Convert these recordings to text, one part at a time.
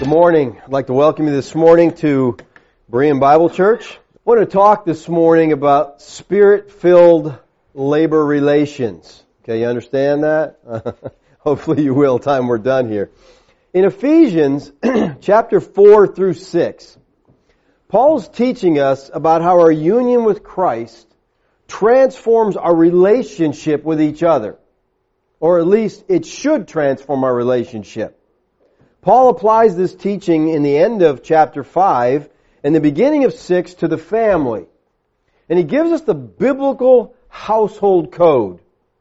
Good morning. I'd like to welcome you this morning to Berean Bible Church. I want to talk this morning about Spirit-filled labor relations. Okay, you understand that? Hopefully you will, time we're done here. In Ephesians chapter 4 through 6, Paul's teaching us about how our union with Christ transforms our relationship with each other. Or at least it should transform our relationship. Paul applies this teaching in the end of chapter 5 and the beginning of 6 to the family. And he gives us the biblical household code.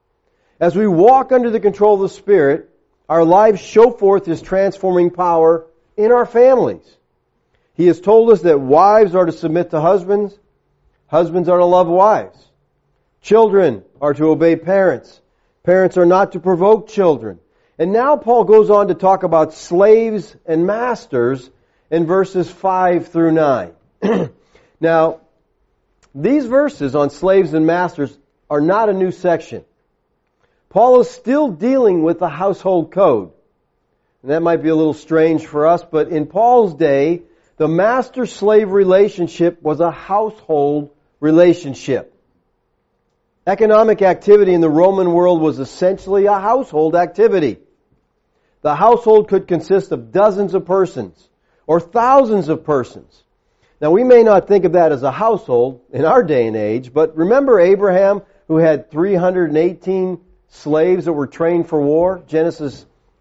As we walk under the control of the Spirit, our lives show forth His transforming power in our families. He has told us that wives are to submit to husbands, husbands are to love wives, children are to obey parents, parents are not to provoke children. And now Paul goes on to talk about slaves and masters in verses 5 through 9. Now, these verses on slaves and masters are not a new section. Paul is still dealing with the household code. And that might be a little strange for us, but in Paul's day, the master-slave relationship was a household relationship. Economic activity in the Roman world was essentially a household activity. The household could consist of dozens of persons or thousands of persons. Now we may not think of that as a household in our day and age, but remember Abraham who had 318 slaves that were trained for war? Genesis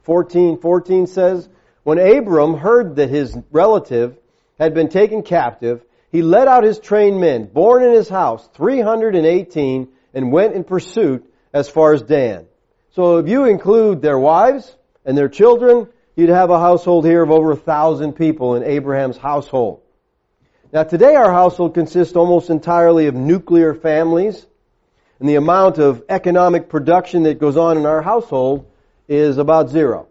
14:14 says, when Abram heard that his relative had been taken captive, he led out his trained men, born in his house, 318, and went in pursuit as far as Dan. So if you include their wives and their children, you'd have a household here of over 1,000 people in Abraham's household. Now today our household consists almost entirely of nuclear families, and the amount of economic production that goes on in our household is about zero.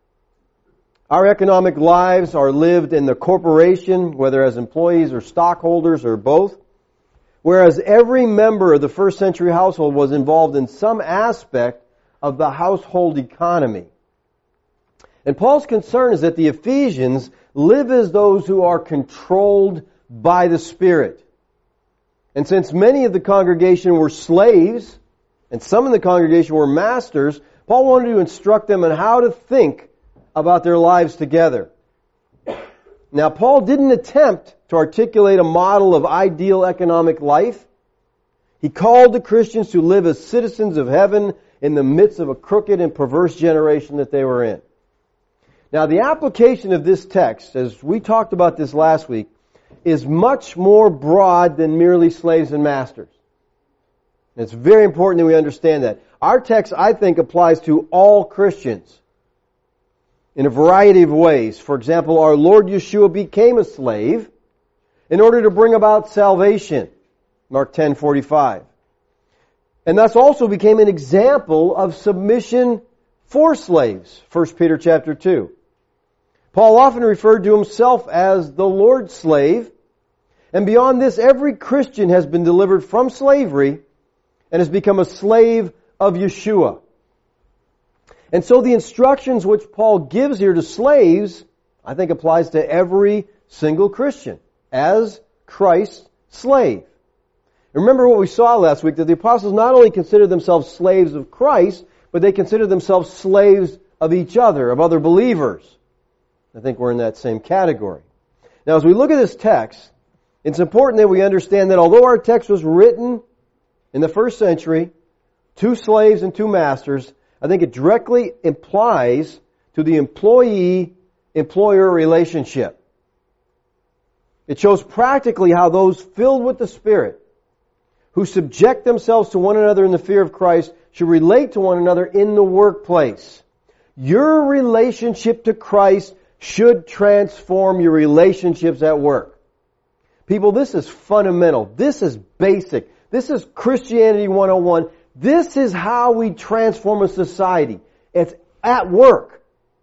Our economic lives are lived in the corporation, whether as employees or stockholders or both, whereas every member of the first century household was involved in some aspect of the household economy. And Paul's concern is that the Ephesians live as those who are controlled by the Spirit. And since many of the congregation were slaves, and some in the congregation were masters, Paul wanted to instruct them on how to think about their lives together. Now, Paul didn't attempt to articulate a model of ideal economic life. He called the Christians to live as citizens of heaven in the midst of a crooked and perverse generation that they were in. Now, the application of this text, as we talked about this last week, is much more broad than merely slaves and masters. And it's very important that we understand that. Our text, I think, applies to all Christians in a variety of ways. For example, our Lord Yeshua became a slave in order to bring about salvation, Mark 10:45. And thus also became an example of submission for slaves, 1 Peter chapter 2. Paul often referred to himself as the Lord's slave. And beyond this, every Christian has been delivered from slavery and has become a slave of Yeshua. And so the instructions which Paul gives here to slaves, I think applies to every single Christian as Christ's slave. Remember what we saw last week, that the apostles not only considered themselves slaves of Christ, but they considered themselves slaves of each other, of other believers. I think we're in that same category. Now, as we look at this text, it's important that we understand that although our text was written in the first century, two slaves and two masters, I think it directly applies to the employee-employer relationship. It shows practically how those filled with the Spirit, who subject themselves to one another in the fear of Christ, should relate to one another in the workplace. Your relationship to Christ should transform your relationships at work. People, this is fundamental. This is basic. This is Christianity 101. This is how we transform a society. It's at work.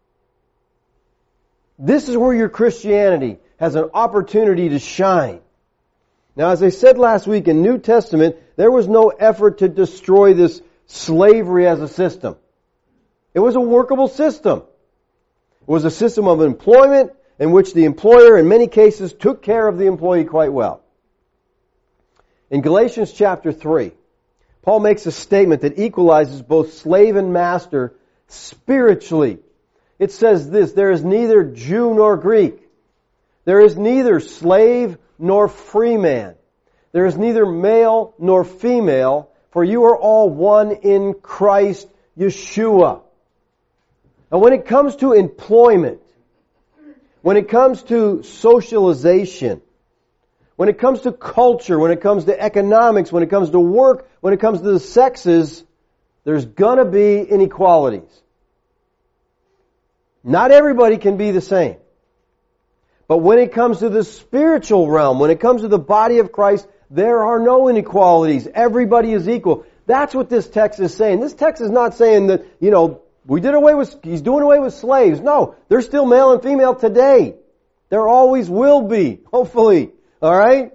This is where your Christianity has an opportunity to shine. Now, as I said last week, in New Testament, there was no effort to destroy this slavery as a system. It was a workable system. It was a system of employment in which the employer in many cases took care of the employee quite well. In Galatians chapter 3, Paul makes a statement that equalizes both slave and master spiritually. It says this, there is neither Jew nor Greek. There is neither slave nor free man. There is neither male nor female, for you are all one in Christ Yeshua. And when it comes to employment, when it comes to socialization, when it comes to culture, when it comes to economics, when it comes to work, when it comes to the sexes, there's gonna be inequalities. Not everybody can be the same. But when it comes to the spiritual realm, when it comes to the body of Christ, there are no inequalities. Everybody is equal. That's what this text is saying. This text is not saying that, he's doing away with slaves. No, they're still male and female today. There always will be, hopefully. Alright?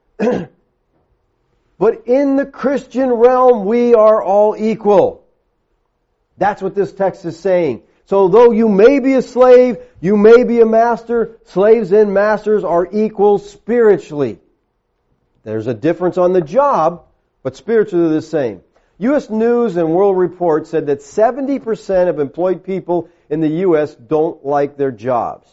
But in the Christian realm, we are all equal. That's what this text is saying. So though you may be a slave, you may be a master, slaves and masters are equal spiritually. There's a difference on the job, but spiritually they're the same. U.S. News and World Report said that 70% of employed people in the U.S. don't like their jobs.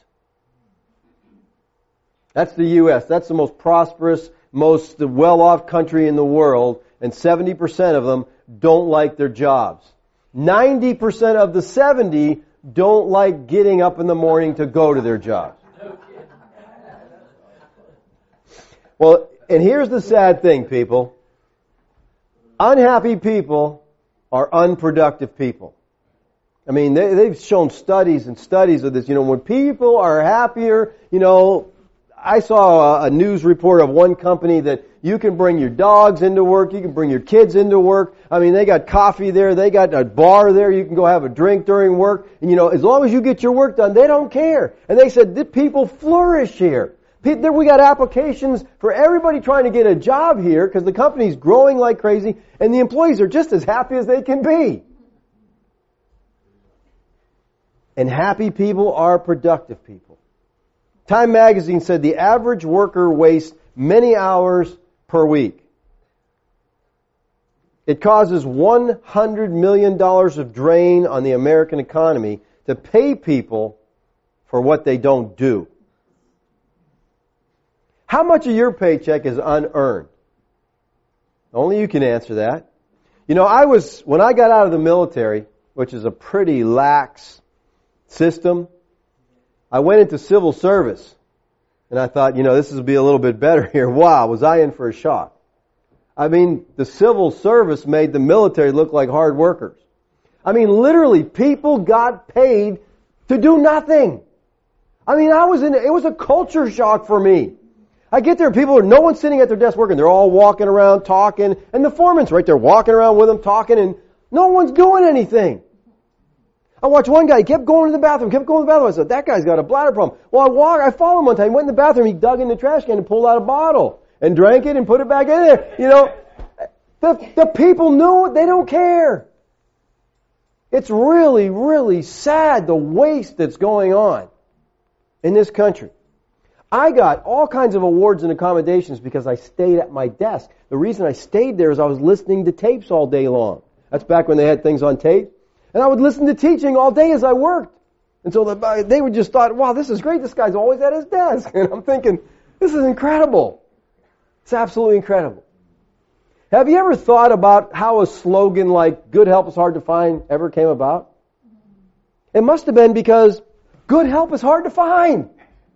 That's the U.S. That's the most prosperous, most well-off country in the world, and 70% of them don't like their jobs. 90% of the 70 don't like getting up in the morning to go to their jobs. Well, and here's the sad thing, people. Unhappy people are unproductive people. I mean, they've shown studies and studies of this. When people are happier, I saw a news report of one company that you can bring your dogs into work, you can bring your kids into work. I mean, they got coffee there, they got a bar there, you can go have a drink during work. And as long as you get your work done, they don't care. And they said, the people flourish here. We got applications for everybody trying to get a job here because the company's growing like crazy and the employees are just as happy as they can be. And happy people are productive people. Time magazine said the average worker wastes many hours per week. It causes $100 million of drain on the American economy to pay people for what they don't do. How much of your paycheck is unearned? Only you can answer that. When I got out of the military, which is a pretty lax system, I went into civil service. And I thought, this will be a little bit better here. Wow, was I in for a shock. I mean, the civil service made the military look like hard workers. I mean, literally, people got paid to do nothing. I mean, it was a culture shock for me. I get there, no one's sitting at their desk working. They're all walking around talking, and the foreman's right there walking around with them talking, and no one's doing anything. I watched one guy, he kept going to the bathroom. I said, that guy's got a bladder problem. Well, I followed him one time, he went in the bathroom, he dug in the trash can and pulled out a bottle, and drank it and put it back in there. The people knew it, they don't care. It's really, really sad, the waste that's going on in this country. I got all kinds of awards and accommodations because I stayed at my desk. The reason I stayed there is I was listening to tapes all day long. That's back when they had things on tape. And I would listen to teaching all day as I worked. And so they would just thought, wow, this is great. This guy's always at his desk. And I'm thinking, this is incredible. It's absolutely incredible. Have you ever thought about how a slogan like good help is hard to find ever came about? It must have been because good help is hard to find.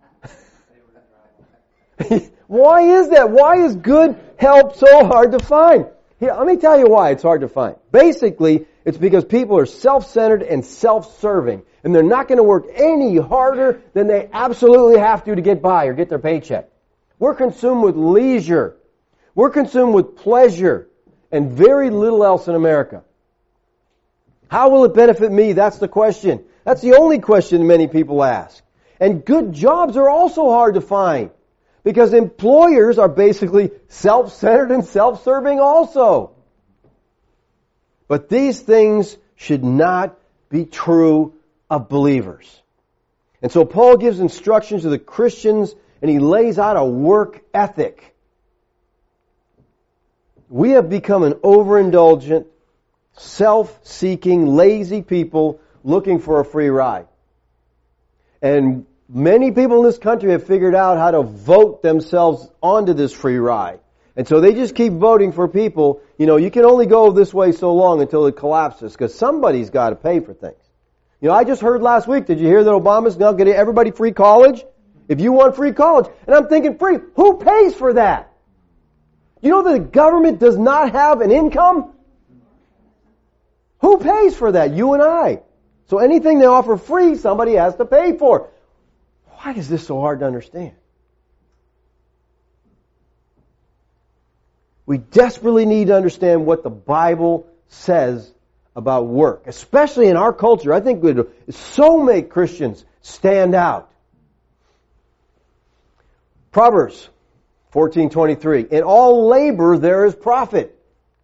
Why is that? Why is good help so hard to find? Here, let me tell you why it's hard to find. Basically, it's because people are self-centered and self-serving, and they're not going to work any harder than they absolutely have to get by or get their paycheck. We're consumed with leisure. We're consumed with pleasure and very little else in America. How will it benefit me? That's the question. That's the only question many people ask. And good jobs are also hard to find. Because employers are basically self-centered and self-serving also. But these things should not be true of believers. And so Paul gives instructions to the Christians, and he lays out a work ethic. We have become an overindulgent, self-seeking, lazy people looking for a free ride. And many people in this country have figured out how to vote themselves onto this free ride. And so they just keep voting for people. You can only go this way so long until it collapses, because somebody's got to pay for things. I just heard last week, did you hear that Obama's now getting everybody free college? If you want free college. And I'm thinking, free, who pays for that? You know that the government does not have an income? Who pays for that? You and I. So anything they offer free, somebody has to pay for. Why is this so hard to understand? We desperately need to understand what the Bible says about work, especially in our culture. I think it would so make Christians stand out. Proverbs 14:23. In all labor there is profit,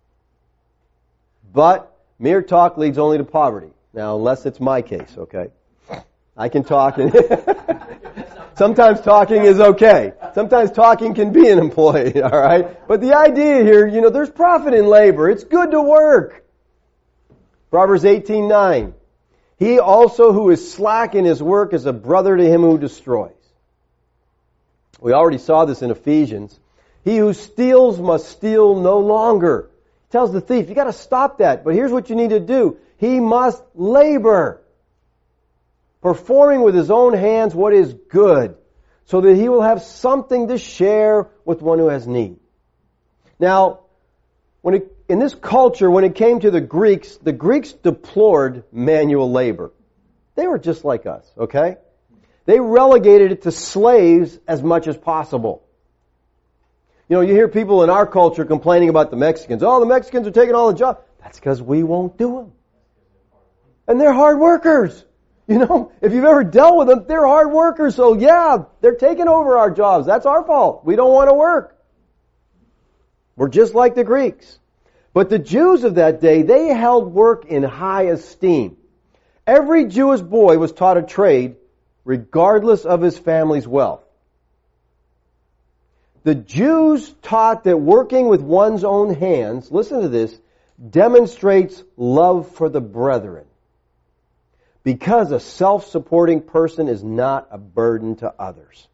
but mere talk leads only to poverty. Now, unless it's my case, okay? I can talk, and sometimes talking is okay. Sometimes talking can be an employee, all right? But the idea here, there's profit in labor. It's good to work. Proverbs 18:9. He also who is slack in his work is a brother to him who destroys. We already saw this in Ephesians. He who steals must steal no longer. He tells the thief, you got to stop that. But here's what you need to do. He must labor, performing with his own hands what is good, so that he will have something to share with one who has need. Now, in this culture, when it came to the Greeks deplored manual labor. They were just like us, okay? They relegated it to slaves as much as possible. You hear people in our culture complaining about the Mexicans. Oh, the Mexicans are taking all the jobs. That's because we won't do them. And they're hard workers. If you've ever dealt with them, they're hard workers. So yeah, they're taking over our jobs. That's our fault. We don't want to work. We're just like the Greeks. But the Jews of that day, they held work in high esteem. Every Jewish boy was taught a trade regardless of his family's wealth. The Jews taught that working with one's own hands, listen to this, demonstrates love for the brethren. Because a self-supporting person is not a burden to others.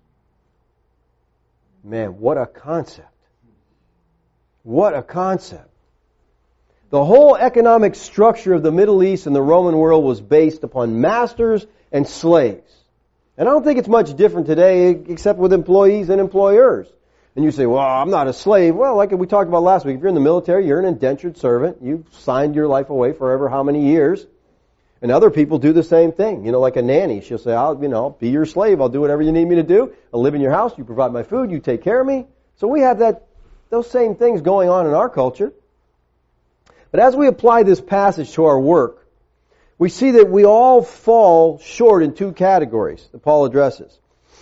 Man, what a concept. What a concept. The whole economic structure of the Middle East and the Roman world was based upon masters and slaves. And I don't think it's much different today except with employees and employers. And you say, well, I'm not a slave. Well, like we talked about last week, if you're in the military, you're an indentured servant. You've signed your life away forever how many years. And other people do the same thing. Like a nanny. She'll say, I'll be your slave. I'll do whatever you need me to do. I'll live in your house. You provide my food. You take care of me. So we have those same things going on in our culture. But as we apply this passage to our work, we see that we all fall short in two categories that Paul addresses.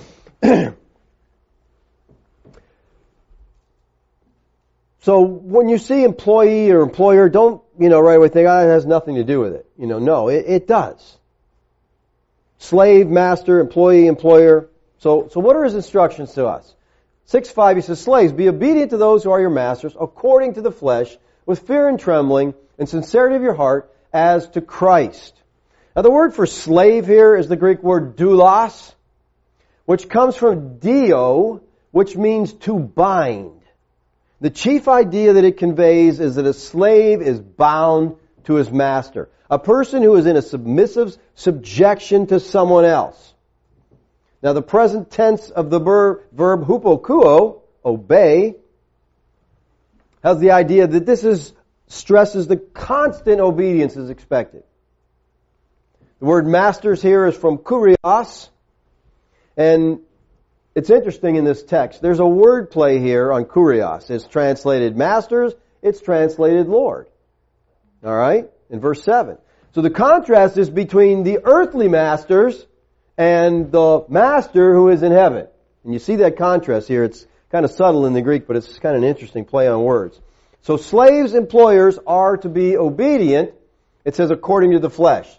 So when you see employee or employer, don't, right away think, it has nothing to do with it. No, it does. Slave, master, employee, employer. So what are his instructions to us? 6:5, he says, slaves, be obedient to those who are your masters according to the flesh, with fear and trembling and sincerity of your heart, as to Christ. Now the word for slave here is the Greek word doulos, which comes from dio, which means to bind. The chief idea that it conveys is that a slave is bound to his master. A person who is in a submissive subjection to someone else. Now the present tense of the verb hupokuo, obey, has the idea that this stresses the constant obedience is expected. The word masters here is from kurios, and it's interesting in this text. There's a word play here on kurios. It's translated masters, it's translated Lord. All right? In verse 7. So the contrast is between the earthly masters and the master who is in heaven. And you see that contrast here. It's kind of subtle in the Greek, but it's kind of an interesting play on words. So slaves, employers are to be obedient. It says according to the flesh.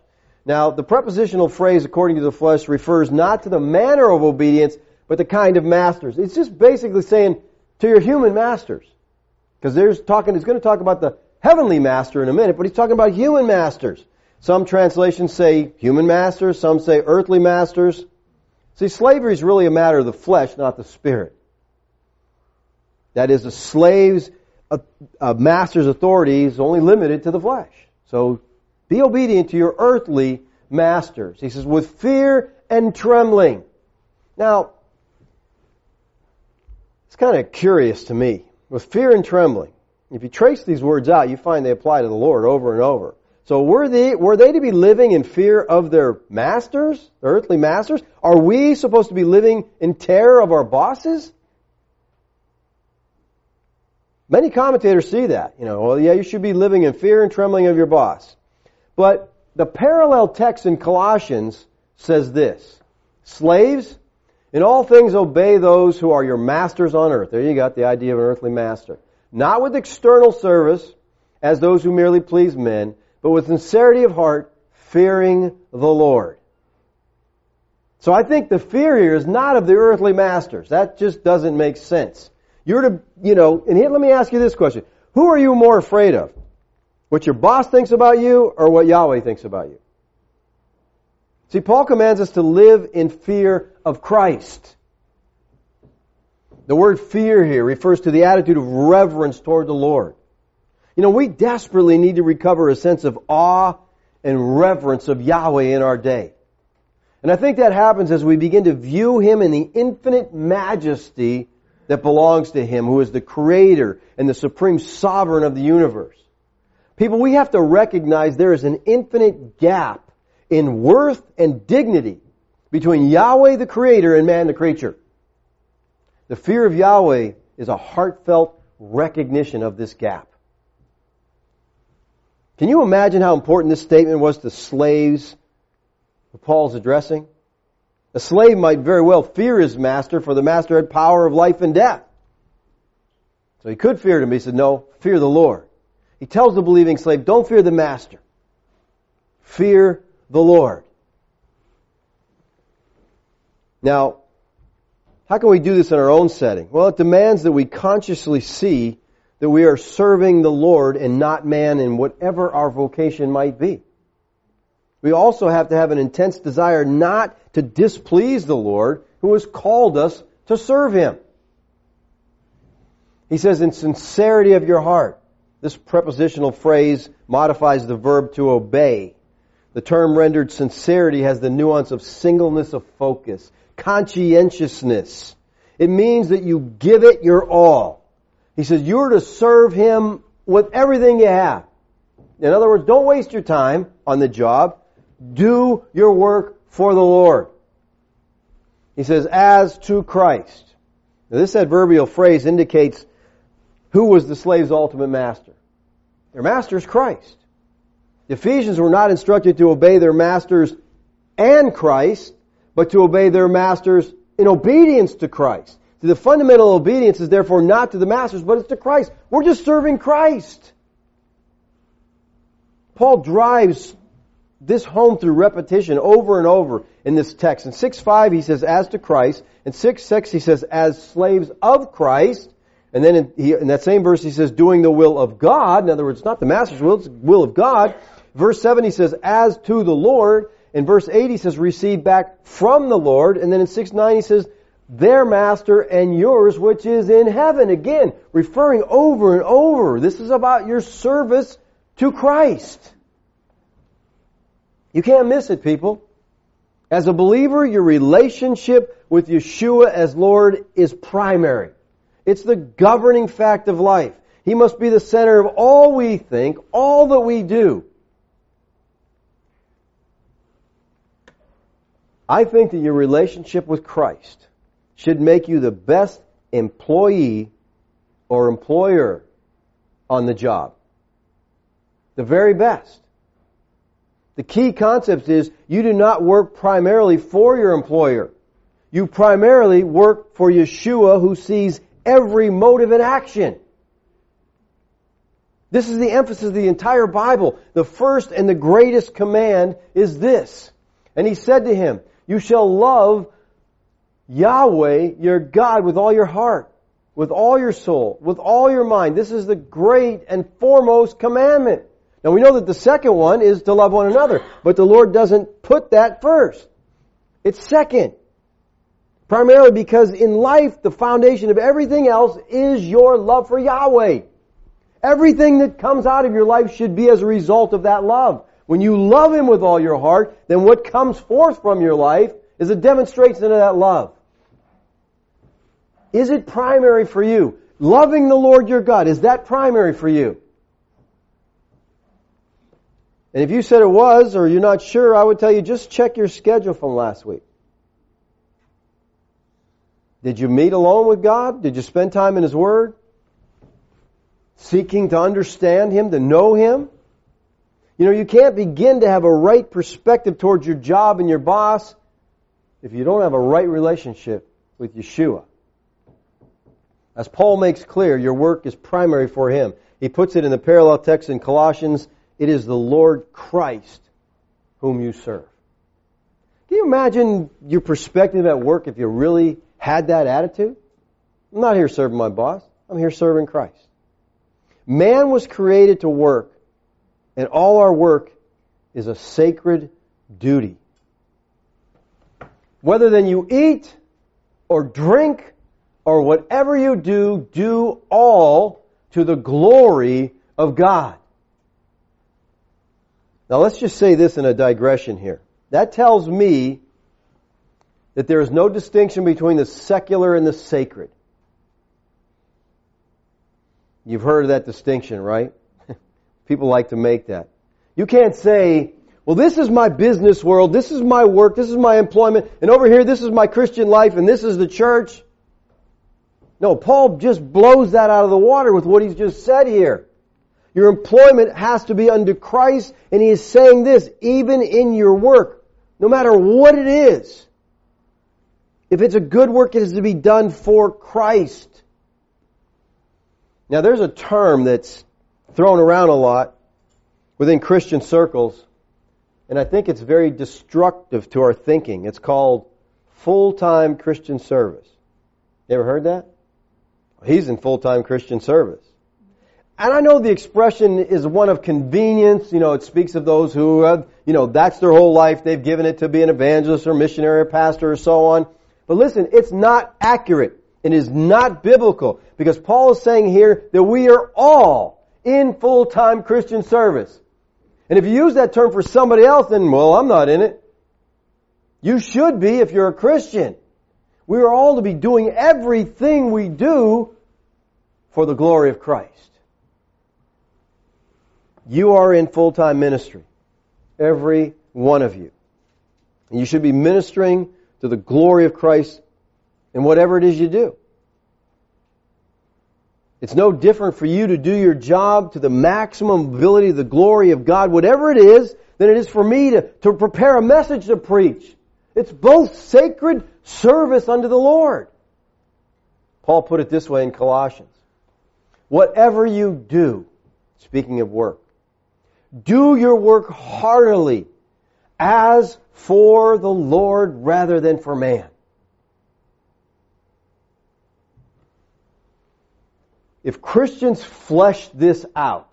Now, the prepositional phrase, according to the flesh, refers not to the manner of obedience, but the kind of masters. It's just basically saying to your human masters. Because he's going to talk about the heavenly master in a minute, but he's talking about human masters. Some translations say human masters, some say earthly masters. See, slavery is really a matter of the flesh, not the spirit. That is, the slave's master's authority is only limited to the flesh. So be obedient to your earthly masters. He says, with fear and trembling. Now, it's kind of curious to me. With fear and trembling. If you trace these words out, you find they apply to the Lord over and over. So were they to be living in fear of their masters, their earthly masters? Are we supposed to be living in terror of our bosses? Many commentators see that. Well, yeah, you should be living in fear and trembling of your boss. But the parallel text in Colossians says this: slaves, in all things obey those who are your masters on earth. There you got the idea of an earthly master. Not with external service, as those who merely please men, but with sincerity of heart, fearing the Lord. So I think the fear here is not of the earthly masters. That just doesn't make sense. You're to, and here, let me ask you this question. Who are you more afraid of? What your boss thinks about you or what Yahweh thinks about you? See, Paul commands us to live in fear of Christ. The word fear here refers to the attitude of reverence toward the Lord. We desperately need to recover a sense of awe and reverence of Yahweh in our day. And I think that happens as we begin to view Him in the infinite majesty that belongs to Him, who is the Creator and the supreme sovereign of the universe. People, we have to recognize there is an infinite gap in worth and dignity between Yahweh the Creator and man the creature. The fear of Yahweh is a heartfelt recognition of this gap. Can you imagine how important this statement was to slaves that Paul's addressing? A slave might very well fear his master, for the master had power of life and death. So he could fear him, but he said, no, fear the Lord. He tells the believing slave, don't fear the master. Fear the Lord. Now, how can we do this in our own setting? Well, it demands that we consciously see that we are serving the Lord and not man in whatever our vocation might be. We also have to have an intense desire not to displease the Lord who has called us to serve Him. He says, in sincerity of your heart. This prepositional phrase modifies the verb to obey. The term rendered sincerity has the nuance of singleness of focus, conscientiousness. It means that you give it your all. He says you're to serve Him with everything you have. In other words, don't waste your time on the job. Do your work for the Lord. He says, as to Christ. Now, this adverbial phrase indicates who was the slave's ultimate master. Their master is Christ. The Ephesians were not instructed to obey their masters and Christ, but to obey their masters in obedience to Christ. See, the fundamental obedience is therefore not to the masters, but it's to Christ. We're just serving Christ. Paul drives this home through repetition over and over in this text. In 6:5 he says, as to Christ. In 6:6 he says, as slaves of Christ. And then in that same verse he says, doing the will of God. In other words, it's not the master's will, it's the will of God. Verse 7 he says, as to the Lord. In verse 8 he says, receive back from the Lord. And then in 6:9 he says, their master and yours which is in heaven. Again, referring over and over. This is about your service to Christ. You can't miss it, people. As a believer, your relationship with Yeshua as Lord is primary. It's the governing fact of life. He must be the center of all we think, all that we do. I think that your relationship with Christ should make you the best employee or employer on the job. The very best. The key concept is you do not work primarily for your employer. You primarily work for Yeshua, who sees every motive and action. This is the emphasis of the entire Bible. The first and the greatest command is this. And He said to him, you shall love Yahweh, your God, with all your heart, with all your soul, with all your mind. This is the great and foremost commandment. Now we know that the second one is to love one another, but the Lord doesn't put that first. It's second. Primarily because in life, the foundation of everything else is your love for Yahweh. Everything that comes out of your life should be as a result of that love. When you love Him with all your heart, then what comes forth from your life is a demonstration of that love. Is it primary for you? Loving the Lord your God, is that primary for you? And if you said it was, or you're not sure, I would tell you just check your schedule from last week. Did you meet alone with God? Did you spend time in His Word? Seeking to understand Him, to know Him? You know, you can't begin to have a right perspective towards your job and your boss if you don't have a right relationship with Yeshua. As Paul makes clear, your work is primary for Him. He puts it in the parallel text in Colossians, it is the Lord Christ whom you serve. Can you imagine your perspective at work if you really had that attitude? I'm not here serving my boss. I'm here serving Christ. Man was created to work, and all our work is a sacred duty. Whether then you eat or drink or whatever you do, do all to the glory of God. Now let's just say this in a digression here. That tells me that there is no distinction between the secular and the sacred. You've heard of that distinction, right? People like to make that. You can't say, well, this is my business world, this is my work, this is my employment, and over here this is my Christian life, and this is the church. No, Paul just blows that out of the water with what he's just said here. Your employment has to be unto Christ, and he is saying this, even in your work, no matter what it is. If it's a good work, it is to be done for Christ. Now there's a term that's thrown around a lot within Christian circles, and I think it's very destructive to our thinking. It's called full-time Christian service. You ever heard that? He's in full-time Christian service. And I know the expression is one of convenience. You know, it speaks of those who have, that's their whole life. They've given it to be an evangelist or missionary or pastor or so on. But listen, it's not accurate. It is not biblical. Because Paul is saying here that we are all in full-time Christian service. And if you use that term for somebody else, then, well, I'm not in it. You should be if you're a Christian. We are all to be doing everything we do for the glory of Christ. You are in full-time ministry. Every one of you. And you should be ministering to the glory of Christ in whatever it is you do. It's no different for you to do your job to the maximum ability of the glory of God, whatever it is, than it is for me to prepare a message to preach. It's both sacred service unto the Lord. Paul put it this way in Colossians. Whatever you do, speaking of work, do your work heartily, as for the Lord rather than for man. If Christians fleshed this out,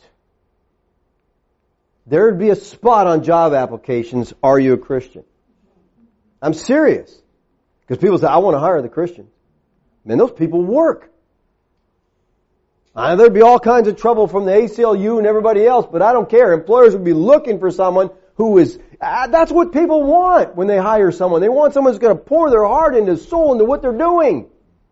there would be a spot on job applications, are you a Christian? I'm serious. Because people say, I want to hire the Christians. Man, those people work. There'd be all kinds of trouble from the ACLU and everybody else, but I don't care. Employers would be looking for someone who is, that's what people want when they hire someone. They want someone who's going to pour their heart and soul into what they're doing.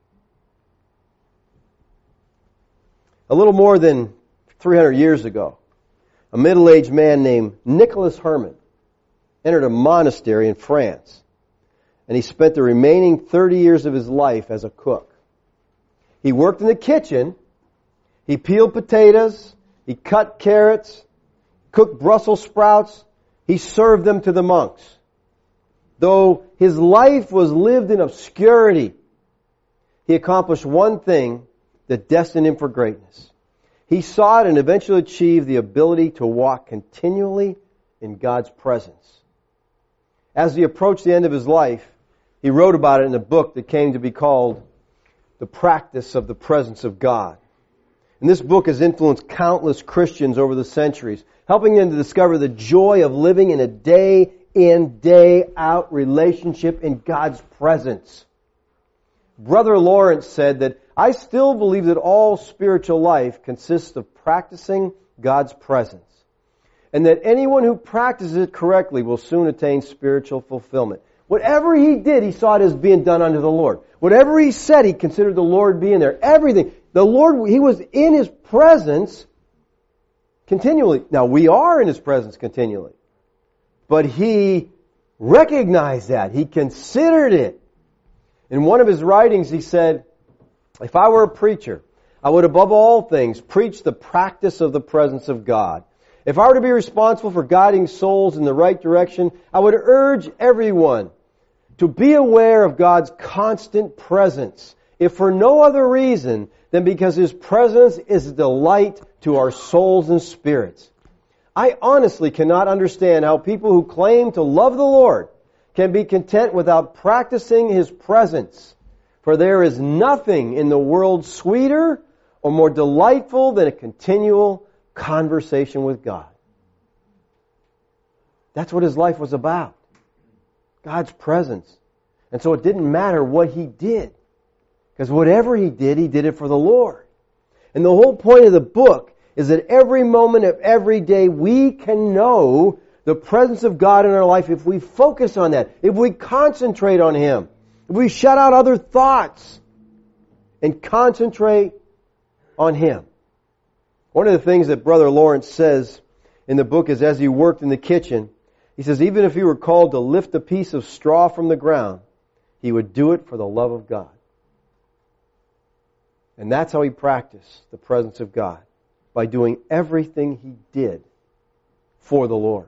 A little more than 300 years ago, a middle-aged man named Nicholas Herman entered a monastery in France, and he spent the remaining 30 years of his life as a cook. He worked in the kitchen, he peeled potatoes, he cut carrots, cooked Brussels sprouts, he served them to the monks. Though his life was lived in obscurity, he accomplished one thing that destined him for greatness. He sought and eventually achieved the ability to walk continually in God's presence. As he approached the end of his life, he wrote about it in a book that came to be called The Practice of the Presence of God. And this book has influenced countless Christians over the centuries, helping them to discover the joy of living in a day-in, day-out relationship in God's presence. Brother Lawrence said that, "I still believe that all spiritual life consists of practicing God's presence, and that anyone who practices it correctly will soon attain spiritual fulfillment." Whatever he did, he saw it as being done unto the Lord. Whatever he said, he considered the Lord being there. Everything. The Lord, he was in His presence continually. Now, we are in His presence continually. But he recognized that. He considered it. In one of his writings, he said, "If I were a preacher, I would above all things preach the practice of the presence of God. If I were to be responsible for guiding souls in the right direction, I would urge everyone to be aware of God's constant presence, if for no other reason than because His presence is a delight to our souls and spirits. I honestly cannot understand how people who claim to love the Lord can be content without practicing His presence, for there is nothing in the world sweeter or more delightful than a continual conversation with God." That's what his life was about. God's presence. And so it didn't matter what he did. Because whatever he did it for the Lord. And the whole point of the book is that every moment of every day we can know the presence of God in our life if we focus on that. If we concentrate on Him. If we shut out other thoughts and concentrate on Him. One of the things that Brother Lawrence says in the book is, as he worked in the kitchen, he says, even if he were called to lift a piece of straw from the ground, he would do it for the love of God. And that's how he practiced the presence of God, by doing everything he did for the Lord.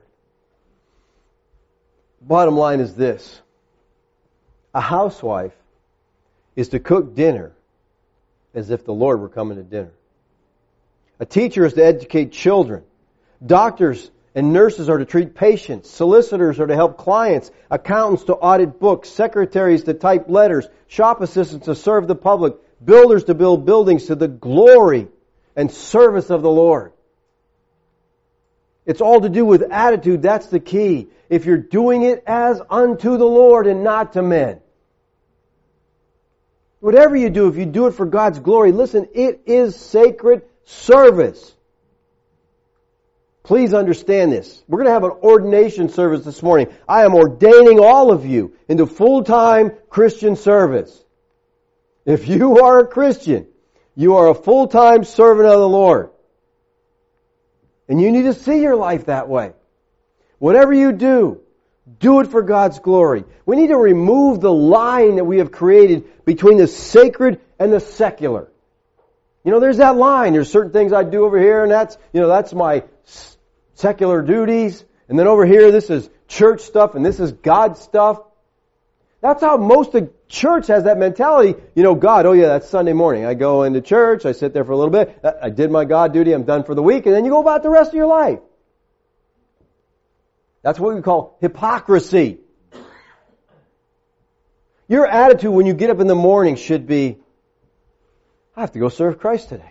Bottom line is this: a housewife is to cook dinner as if the Lord were coming to dinner. A teacher is to educate children. Doctors and nurses are to treat patients. Solicitors are to help clients. Accountants to audit books. Secretaries to type letters. Shop assistants to serve the public. Builders to build buildings to the glory and service of the Lord. It's all to do with attitude. That's the key. If you're doing it as unto the Lord and not to men. Whatever you do, if you do it for God's glory, listen, it is sacred service. Please understand this. We're going to have an ordination service this morning. I am ordaining all of you into full-time Christian service. If you are a Christian, you are a full-time servant of the Lord. And you need to see your life that way. Whatever you do, do it for God's glory. We need to remove the line that we have created between the sacred and the secular. You know, there's that line. There's certain things I do over here, and that's my secular duties. And then over here, this is church stuff, and this is God stuff. That's how most of church has that mentality. You know, God, oh yeah, that's Sunday morning. I go into church, I sit there for a little bit, I did my God duty, I'm done for the week, and then you go about the rest of your life. That's what we call hypocrisy. Your attitude when you get up in the morning should be, I have to go serve Christ today.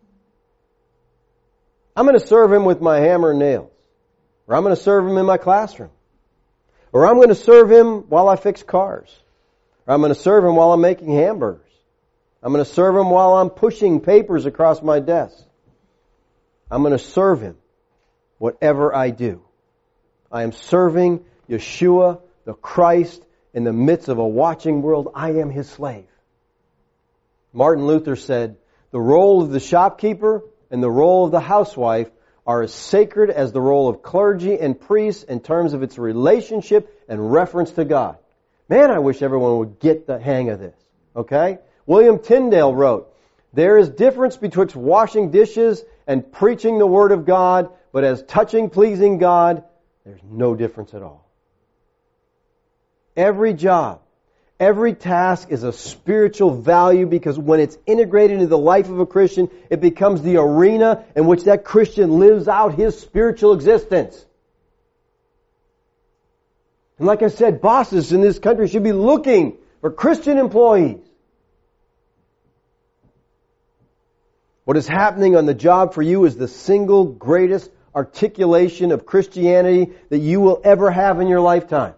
I'm going to serve Him with my hammer and nails. Or I'm going to serve Him in my classroom. Or I'm going to serve Him while I fix cars. Or I'm going to serve Him while I'm making hamburgers. I'm going to serve Him while I'm pushing papers across my desk. I'm going to serve Him whatever I do. I am serving Yeshua, the Christ, in the midst of a watching world. I am His slave. Martin Luther said, the role of the shopkeeper and the role of the housewife are as sacred as the role of clergy and priests in terms of its relationship and reference to God. Man, I wish everyone would get the hang of this. Okay? William Tyndale wrote, there is difference betwixt washing dishes and preaching the Word of God, but as touching pleasing God, there's no difference at all. Every job, Every task is a spiritual value because when it's integrated into the life of a Christian, it becomes the arena in which that Christian lives out his spiritual existence. And like I said, bosses in this country should be looking for Christian employees. What is happening on the job for you is the single greatest articulation of Christianity that you will ever have in your lifetime.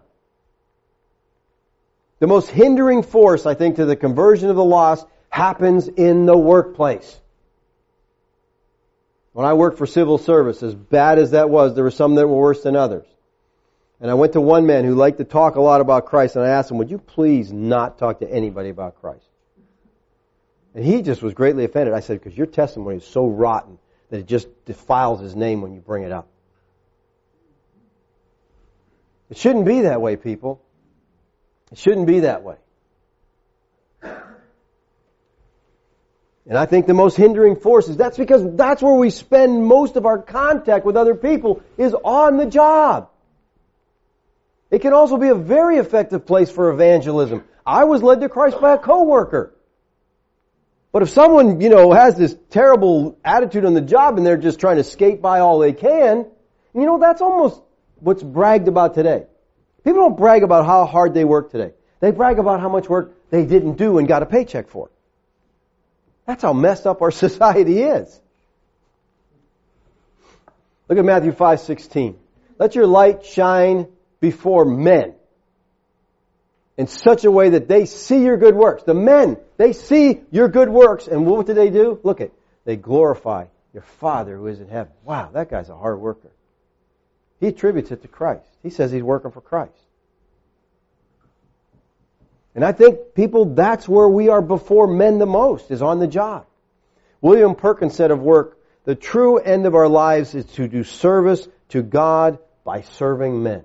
The most hindering force, I think, to the conversion of the lost happens in the workplace. When I worked for civil service, as bad as that was, there were some that were worse than others. And I went to one man who liked to talk a lot about Christ, and I asked him, would you please not talk to anybody about Christ? And he just was greatly offended. I said, because your testimony is so rotten that it just defiles His name when you bring it up. It shouldn't be that way, people. It shouldn't be that way. And I think the most hindering force is that's because that's where we spend most of our contact with other people is on the job. It can also be a very effective place for evangelism. I was led to Christ by a coworker. But if someone, has this terrible attitude on the job and they're just trying to skate by all they can, that's almost what's bragged about today. People don't brag about how hard they work today. They brag about how much work they didn't do and got a paycheck for it. That's how messed up our society is. Look at Matthew 5:16. Let your light shine before men in such a way that they see your good works. The men, they see your good works. And what do? Look at, they glorify your Father who is in heaven. Wow, that guy's a hard worker. He attributes it to Christ. He says he's working for Christ. And I think, people, that's where we are before men the most, is on the job. William Perkins said of work, the true end of our lives is to do service to God by serving men.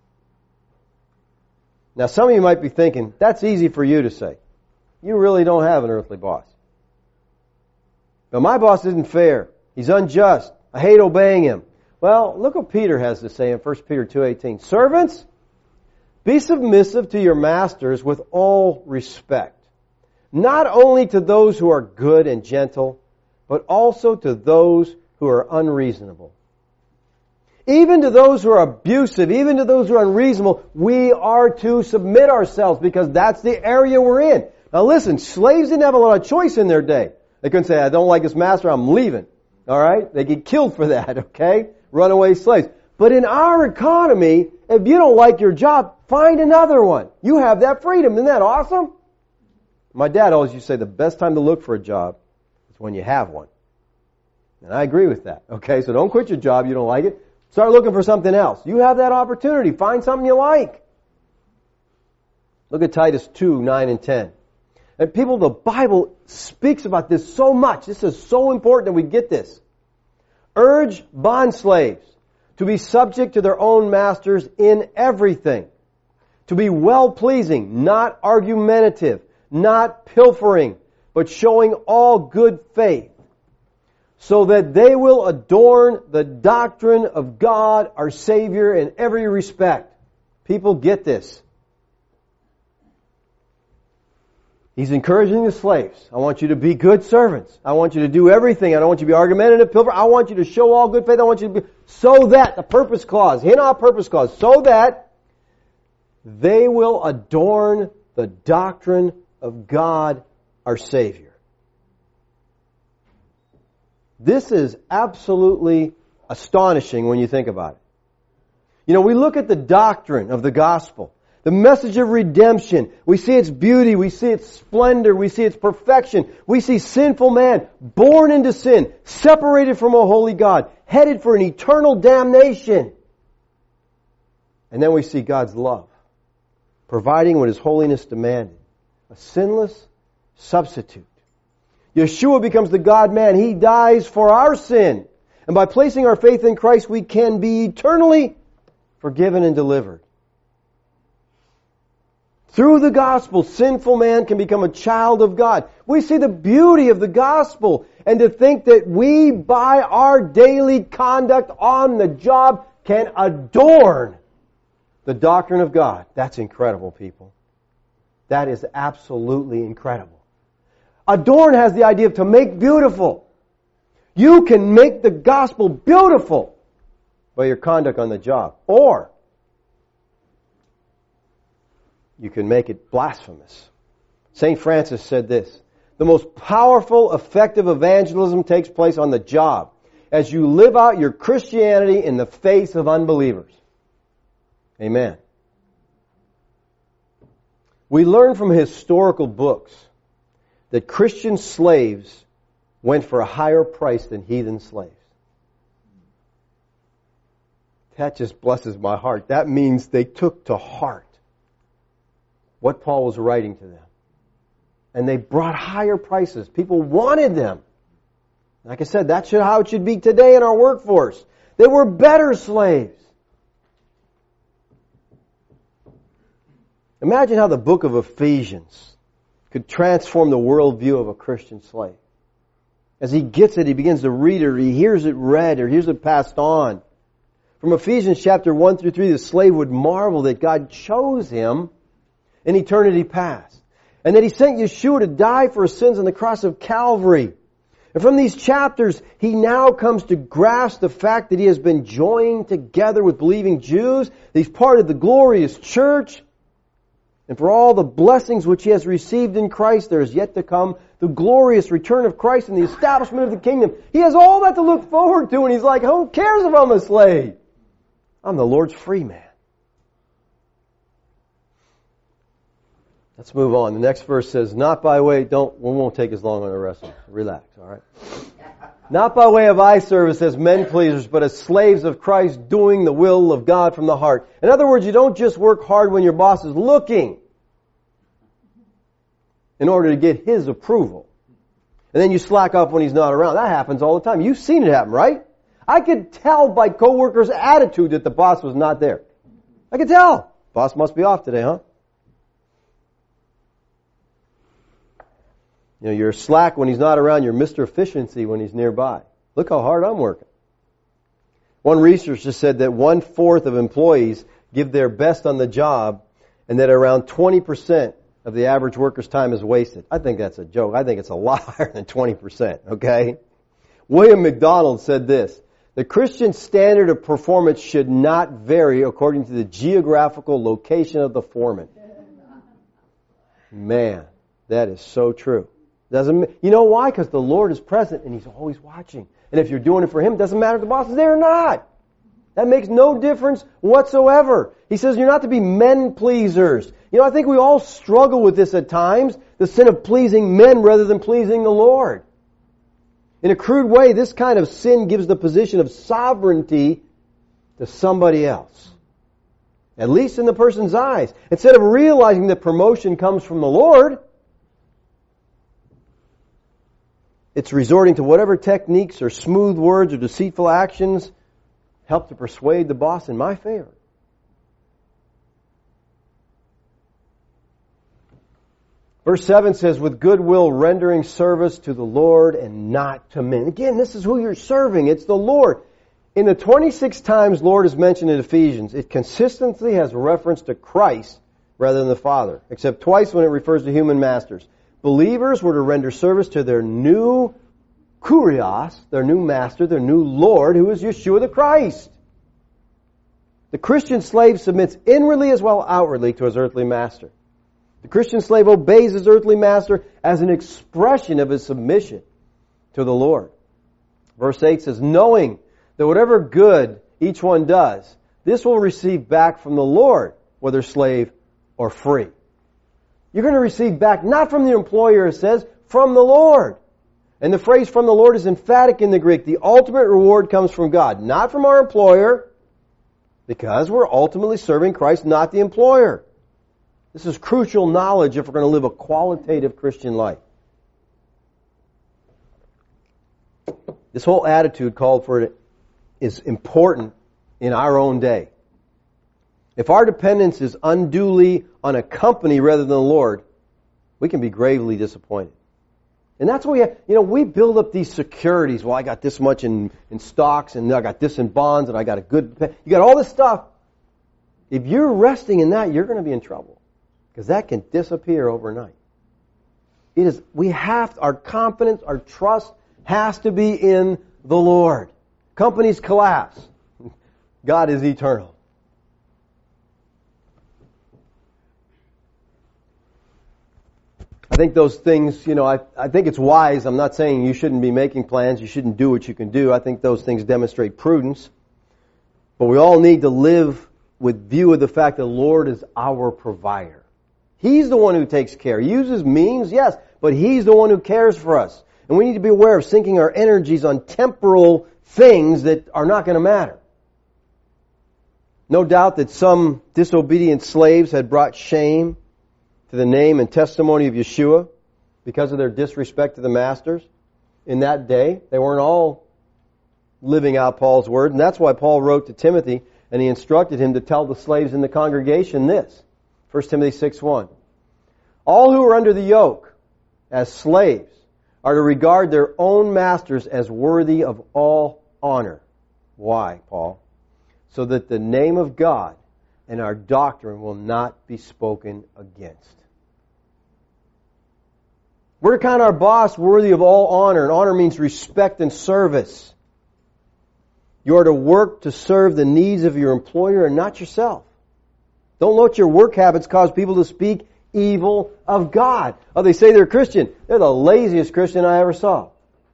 Now, some of you might be thinking, that's easy for you to say. You really don't have an earthly boss. But my boss isn't fair. He's unjust. I hate obeying him. Well, look what Peter has to say in 1 Peter 2:18. Servants, be submissive to your masters with all respect, not only to those who are good and gentle, but also to those who are unreasonable. Even to those who are abusive, even to those who are unreasonable, we are to submit ourselves because that's the area we're in. Now listen, slaves didn't have a lot of choice in their day. They couldn't say, I don't like this master, I'm leaving. Alright? They get killed for that, okay? Runaway slaves. But in our economy, if you don't like your job, find another one. You have that freedom. Isn't that awesome? My dad always used to say the best time to look for a job is when you have one. And I agree with that. Okay, so don't quit your job, you don't like it. Start looking for something else. You have that opportunity. Find something you like. Look at Titus 2:9 and 10. And people, the Bible speaks about this so much. This is so important that we get this. Urge bondslaves to be subject to their own masters in everything. To be well-pleasing, not argumentative, not pilfering, but showing all good faith, so that they will adorn the doctrine of God, our Savior, in every respect. People, get this. He's encouraging the slaves. I want you to be good servants. I want you to do everything. I don't want you to be argumentative, pilfer. I want you to show all good faith. I want you to be, so that, the purpose clause, hint on purpose clause, so that they will adorn the doctrine of God, our Savior. This is absolutely astonishing when you think about it. We look at the doctrine of the gospel, the message of redemption. We see its beauty, we see its splendor, we see its perfection. We see sinful man born into sin, separated from a holy God, headed for an eternal damnation. And then we see God's love, providing what His holiness demanded, a sinless substitute. Yeshua becomes the God-man. He dies for our sin. And by placing our faith in Christ, we can be eternally forgiven and delivered. Through the gospel, sinful man can become a child of God. We see the beauty of the gospel. And to think that we, by our daily conduct on the job, can adorn the doctrine of God. That's incredible, people. That is absolutely incredible. Adorn has the idea of to make beautiful. You can make the gospel beautiful by your conduct on the job. Or you can make it blasphemous. St. Francis said this: the most powerful, effective evangelism takes place on the job, as you live out your Christianity in the face of unbelievers. Amen. We learn from historical books that Christian slaves went for a higher price than heathen slaves. That just blesses my heart. That means they took to heart what Paul was writing to them. And they brought higher prices. People wanted them. Like I said, that's how it should be today in our workforce. They were better slaves. Imagine how the book of Ephesians could transform the worldview of a Christian slave. As he gets it, he begins to read it, or he hears it read, or hears it passed on. From Ephesians chapter 1 through 3, the slave would marvel that God chose him in eternity past, and that He sent Yeshua to die for his sins on the cross of Calvary. And from these chapters, he now comes to grasp the fact that he has been joined together with believing Jews, that he's part of the glorious church. And for all the blessings which he has received in Christ, there is yet to come the glorious return of Christ and the establishment of the kingdom. He has all that to look forward to, and he's like, who cares if I'm a slave? I'm the Lord's free man. Let's move on. The next verse says, not by way, we won't take as long on the rest of it. Relax, all right? Not by way of eye service as men pleasers, but as slaves of Christ, doing the will of God from the heart. In other words, you don't just work hard when your boss is looking in order to get his approval. And then you slack off when he's not around. That happens all the time. You've seen it happen, right? I could tell by coworkers' attitude that the boss was not there. I could tell. Boss must be off today, huh? You know, you're slack when he's not around. You're Mr. Efficiency when he's nearby. Look how hard I'm working. One researcher said that 1/4 of employees give their best on the job, and that around 20% of the average worker's time is wasted. I think that's a joke. I think it's a lot higher than 20%, okay? William MacDonald said this: the Christian standard of performance should not vary according to the geographical location of the foreman. Man, that is so true. You know why? Because the Lord is present and He's always watching. And if you're doing it for Him, it doesn't matter if the boss is there or not. That makes no difference whatsoever. He says you're not to be men pleasers. You know, I think we all struggle with this at times, the sin of pleasing men rather than pleasing the Lord. In a crude way, this kind of sin gives the position of sovereignty to somebody else. At least in the person's eyes. Instead of realizing that promotion comes from the Lord, it's resorting to whatever techniques or smooth words or deceitful actions help to persuade the boss in my favor. Verse 7 says, with goodwill rendering service to the Lord and not to men. Again, this is who you're serving. It's the Lord. In the 26 times Lord is mentioned in Ephesians, it consistently has reference to Christ rather than the Father, except twice when it refers to human masters. Believers were to render service to their new kurios, their new master, their new Lord, who is Yeshua the Christ. The Christian slave submits inwardly as well outwardly to his earthly master. The Christian slave obeys his earthly master as an expression of his submission to the Lord. Verse 8 says, knowing that whatever good each one does, this will receive back from the Lord, whether slave or free. You're going to receive back, not from the employer, it says, from the Lord. And the phrase from the Lord is emphatic in the Greek. The ultimate reward comes from God, not from our employer, because we're ultimately serving Christ, not the employer. This is crucial knowledge if we're going to live a qualitative Christian life. This whole attitude called for it is important in our own day. If our dependence is unduly on a company rather than the Lord, we can be gravely disappointed. And that's why we build up these securities. Well, I got this much in stocks, and I got this in bonds, and I got you got all this stuff. If you're resting in that, you're going to be in trouble. Because that can disappear overnight. Our confidence, our trust has to be in the Lord. Companies collapse. God is eternal. I think those things, I think it's wise. I'm not saying you shouldn't be making plans. You shouldn't do what you can do. I think those things demonstrate prudence. But we all need to live with view of the fact that the Lord is our provider. He's the one who takes care. He uses means, yes, but He's the one who cares for us. And we need to be aware of sinking our energies on temporal things that are not going to matter. No doubt that some disobedient slaves had brought shame to the name and testimony of Yeshua because of their disrespect to the masters in that day. They weren't all living out Paul's word, and that's why Paul wrote to Timothy, and he instructed him to tell the slaves in the congregation this. 1 Timothy 6:1. All who are under the yoke as slaves are to regard their own masters as worthy of all honor. Why, Paul? So that the name of God and our doctrine will not be spoken against. We're to count our boss worthy of all honor, and honor means respect and service. You are to work to serve the needs of your employer and not yourself. Don't let your work habits cause people to speak evil of God. Oh, they say they're Christian. They're the laziest Christian I ever saw.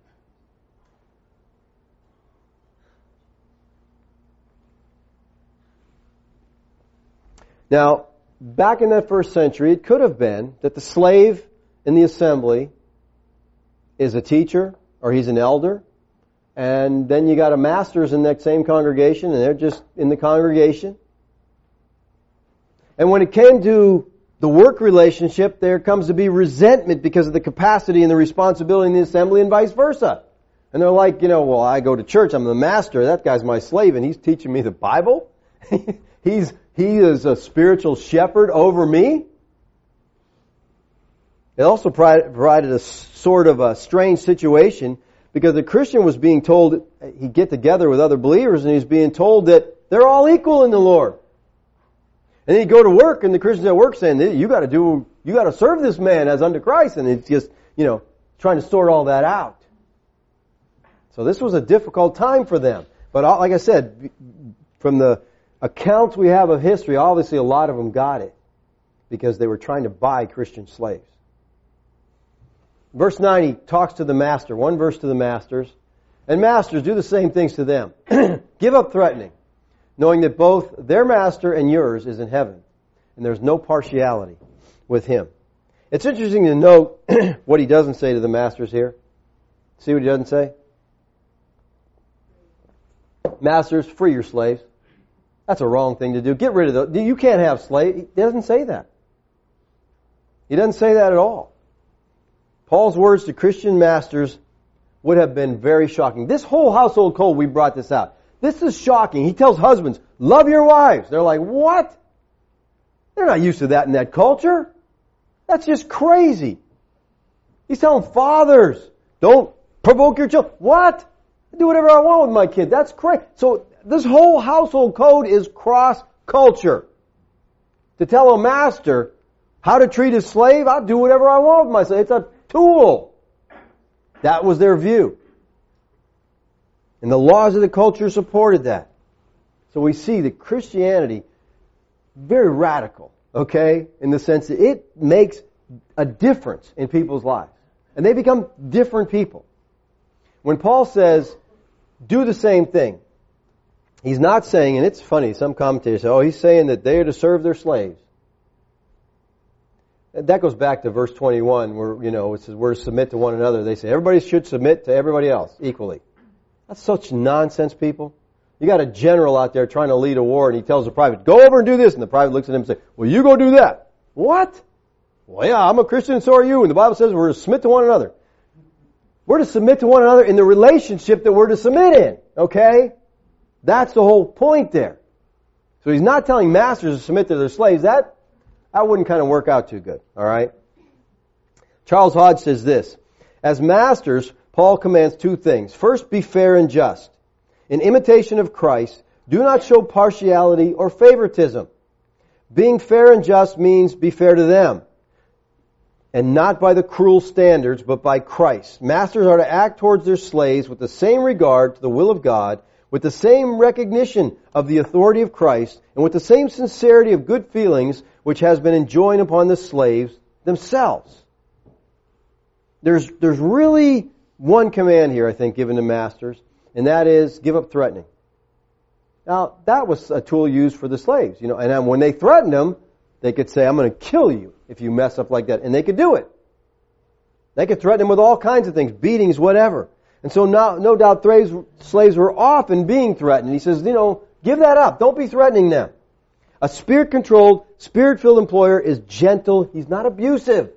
Now, back in that first century, it could have been that the slave in the assembly is a teacher or he's an elder, and then you got a masters in that same congregation, and they're just in the congregation. And when it came to the work relationship, there comes to be resentment because of the capacity and the responsibility in the assembly and vice versa. And they're like, well, I go to church, I'm the master, that guy's my slave, and he's teaching me the Bible? He is a spiritual shepherd over me? It also provided a sort of a strange situation because the Christian was being told he'd get together with other believers, and he's being told that they're all equal in the Lord. And then he'd go to work, and the Christians at work saying, you got to serve this man as unto Christ, and it's just, trying to sort all that out. So this was a difficult time for them. But like I said, from the accounts we have of history, obviously a lot of them got it because they were trying to buy Christian slaves. Verse 9, he talks to the master, one verse to the masters. And masters, do the same things to them. Give up threatening, knowing that both their master and yours is in heaven, and there's no partiality with him. It's interesting to note what he doesn't say to the masters here. See what he doesn't say? Masters, free your slaves. That's a wrong thing to do. Get rid of them. You can't have slaves. He doesn't say that. He doesn't say that at all. Paul's words to Christian masters would have been very shocking. This whole household code, we brought this out. This is shocking. He tells husbands, love your wives. They're like, what? They're not used to that in that culture. That's just crazy. He's telling fathers, don't provoke your children. What? I do whatever I want with my kid. That's crazy. So this whole household code is cross-culture. To tell a master how to treat his slave, I'll do whatever I want with my slave. It's a tool. That was their view. And the laws of the culture supported that. So we see that Christianity, very radical, okay, in the sense that it makes a difference in people's lives. And they become different people. When Paul says, do the same thing, he's not saying, and it's funny, some commentators say, he's saying that they are to serve their slaves. That goes back to verse 21 where, it says we're to submit to one another. They say everybody should submit to everybody else equally. That's such nonsense, people. You got a general out there trying to lead a war, and he tells the private, go over and do this. And the private looks at him and says, well, you go do that. What? Well, yeah, I'm a Christian and so are you. And the Bible says we're to submit to one another. We're to submit to one another in the relationship that we're to submit in. Okay? That's the whole point there. So he's not telling masters to submit to their slaves. That wouldn't kind of work out too good. All right? Charles Hodge says this, as masters, Paul commands two things. First, be fair and just. In imitation of Christ, do not show partiality or favoritism. Being fair and just means be fair to them, and not by the cruel standards, but by Christ. Masters are to act towards their slaves with the same regard to the will of God, with the same recognition of the authority of Christ, and with the same sincerity of good feelings which has been enjoined upon the slaves themselves. There's really one command here, I think, given to masters, and that is give up threatening. Now, that was a tool used for the slaves, and then when they threatened them, they could say, I'm going to kill you if you mess up like that. And they could do it. They could threaten them with all kinds of things, beatings, whatever. And so no doubt slaves were often being threatened. He says, give that up. Don't be threatening them. A Spirit-controlled, Spirit-filled employer is gentle. He's not abusive.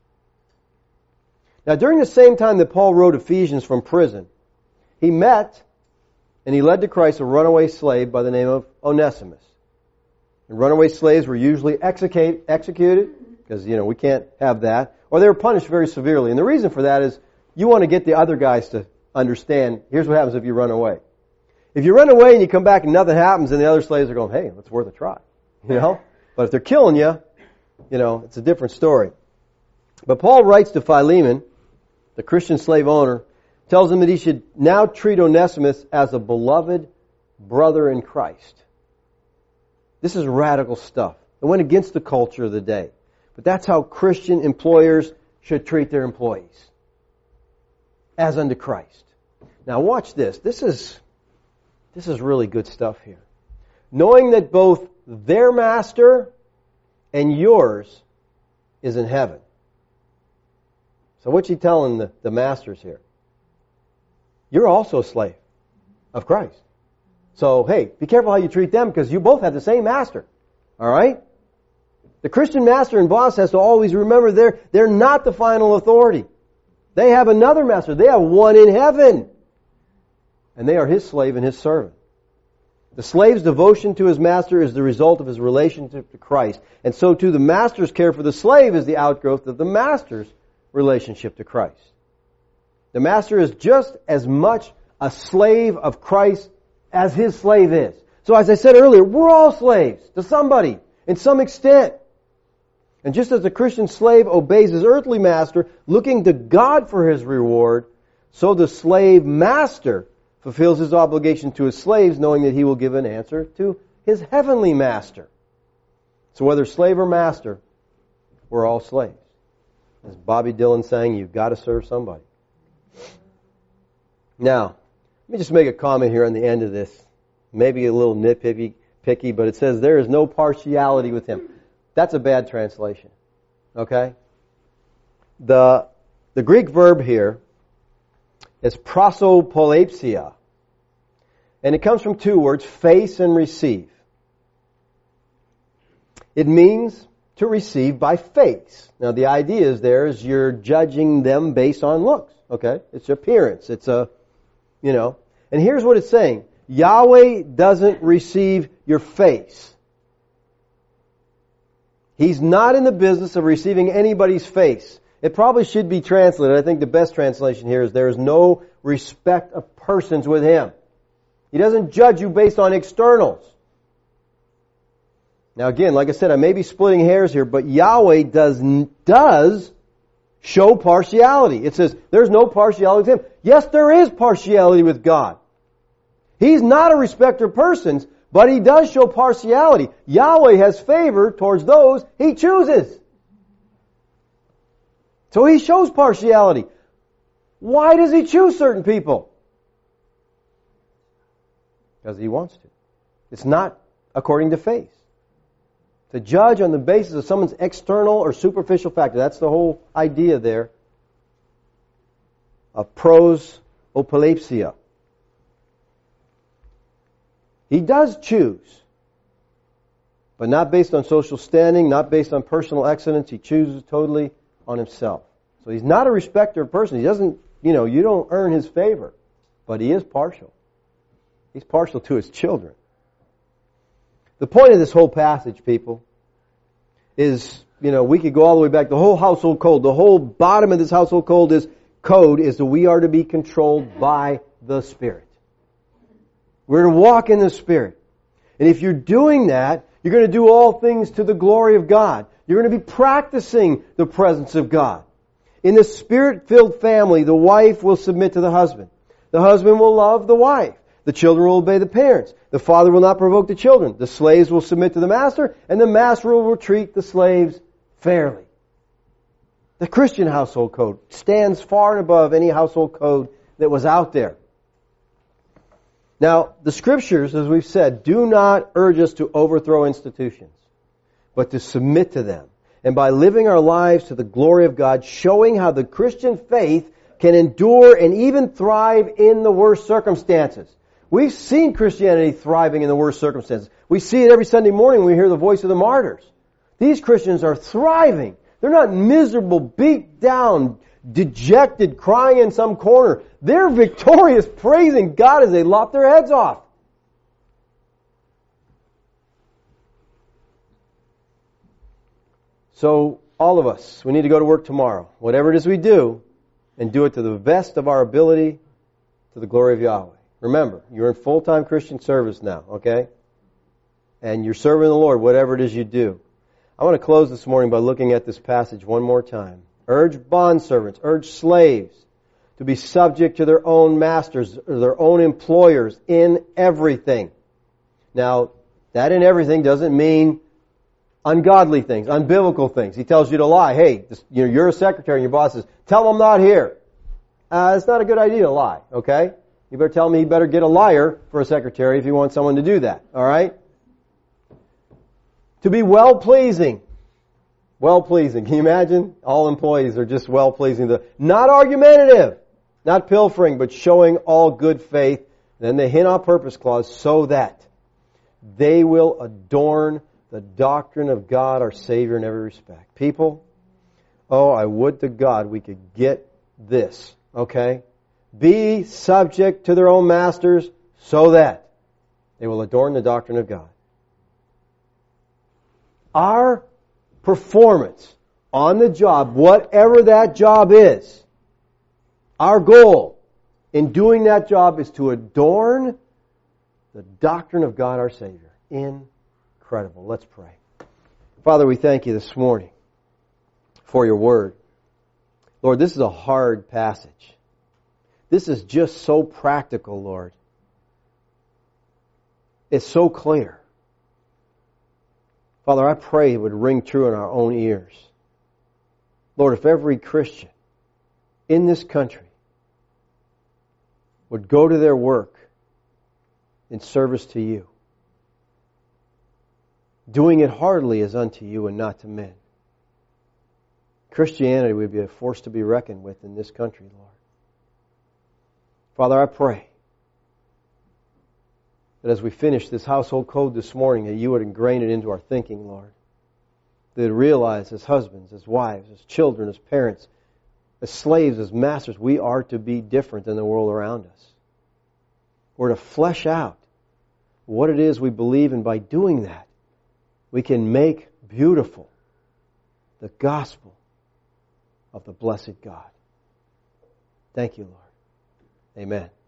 Now, during the same time that Paul wrote Ephesians from prison, he met and he led to Christ a runaway slave by the name of Onesimus. And runaway slaves were usually executed, because, we can't have that, or they were punished very severely. And the reason for that is you want to get the other guys to understand, here's what happens if you run away. If you run away and you come back and nothing happens, and the other slaves are going, hey, it's worth a try. But if they're killing you, it's a different story. But Paul writes to Philemon, the Christian slave owner, tells him that he should now treat Onesimus as a beloved brother in Christ. This is radical stuff. It went against the culture of the day. But that's how Christian employers should treat their employees. As unto Christ. Now watch this. This is really good stuff here. Knowing that both their master and yours is in heaven. So what's he telling the masters here? You're also a slave of Christ. So, hey, be careful how you treat them because you both have the same master. All right? The Christian master and boss has to always remember they're not the final authority. They have another master. They have one in heaven. And they are his slave and his servant. The slave's devotion to his master is the result of his relationship to Christ. And so too the master's care for the slave is the outgrowth of the master's relationship to Christ. The master is just as much a slave of Christ as his slave is. So as I said earlier, we're all slaves to somebody in some extent. And just as the Christian slave obeys his earthly master, looking to God for his reward, so the slave master fulfills his obligation to his slaves, knowing that he will give an answer to his heavenly master. So whether slave or master, we're all slaves. As Bobby Dylan sang, you've got to serve somebody. Now, let me just make a comment here on the end of this. Maybe a little nitpicky, but it says there is no partiality with him. That's a bad translation. Okay? The Greek verb here is prosopolapsia. And it comes from two words, face and receive. It means to receive by face. Now the idea is you're judging them based on looks. Okay? It's appearance. It's And here's what it's saying. Yahweh doesn't receive your face. He's not in the business of receiving anybody's face. It probably should be translated. I think the best translation here is there is no respect of persons with Him. He doesn't judge you based on externals. Now again, like I said, I may be splitting hairs here, but Yahweh does show partiality. It says there's no partiality with Him. Yes, there is partiality with God. He's not a respecter of persons, but He does show partiality. Yahweh has favor towards those He chooses. So He shows partiality. Why does He choose certain people? Because He wants to. It's not according to face. To judge on the basis of someone's external or superficial factor. That's the whole idea there of prosopolapsia. He does choose, but not based on social standing, not based on personal excellence. He chooses totally on Himself. So He's not a respecter of persons. He doesn't, you don't earn His favor, but He is partial. He's partial to His children. The point of this whole passage, people, is, we could go all the way back. The whole household code, the whole bottom of this household code is that we are to be controlled by the Spirit. We're to walk in the Spirit. And if you're doing that, You're going to do all things to the glory of God. You're going to be practicing the presence of God. In the Spirit-filled family, the wife will submit to the husband. The husband will love the wife. The children will obey the parents. The father will not provoke the children. The slaves will submit to the master, and the master will treat the slaves fairly. The Christian household code stands far and above any household code that was out there. Now, the Scriptures, as we've said, do not urge us to overthrow institutions, but to submit to them. And by living our lives to the glory of God, showing how the Christian faith can endure and even thrive in the worst circumstances. We've seen Christianity thriving in the worst circumstances. We see it every Sunday morning when we hear the voice of the martyrs. These Christians are thriving. They're not miserable, beat down, dejected, crying in some corner. They're victorious, praising God as they lop their heads off. So, all of us, we need to go to work tomorrow. Whatever it is we do, and do it to the best of our ability to the glory of Yahweh. Remember, you're in full-time Christian service now, okay? And you're serving the Lord, whatever it is you do. I want to close this morning by looking at this passage one more time. Urge bondservants, urge slaves to be subject to their own masters or their own employers in everything. Now, that in everything doesn't mean ungodly things, unbiblical things. He tells you to lie. Hey, you're a secretary and your boss says, tell him I'm not here. It's not a good idea to lie, okay? You better tell him he better get a liar for a secretary if you want someone to do that, alright? To be well-pleasing. Well-pleasing. Can you imagine? All employees are just well-pleasing. Not argumentative, not pilfering, but showing all good faith. Then the hint on purpose clause, so that they will adorn the doctrine of God, our Savior, in every respect. People, I would to God we could get this, okay? Be subject to their own masters so that they will adorn the doctrine of God. Our performance on the job, whatever that job is, our goal in doing that job is to adorn the doctrine of God, our Savior. Incredible. Let's pray. Father, we thank you this morning for your word. Lord, this is a hard passage. This is just so practical, Lord. It's so clear. Father, I pray it would ring true in our own ears. Lord, if every Christian in this country would go to their work in service to you, doing it heartily as unto you and not to men, Christianity would be a force to be reckoned with in this country, Lord. Father, I pray that as we finish this household code this morning, that you would ingrain it into our thinking, Lord. That we realize as husbands, as wives, as children, as parents, as slaves, as masters, we are to be different than the world around us. We're to flesh out what it is we believe, and by doing that, we can make beautiful the gospel of the blessed God. Thank you, Lord. Amen.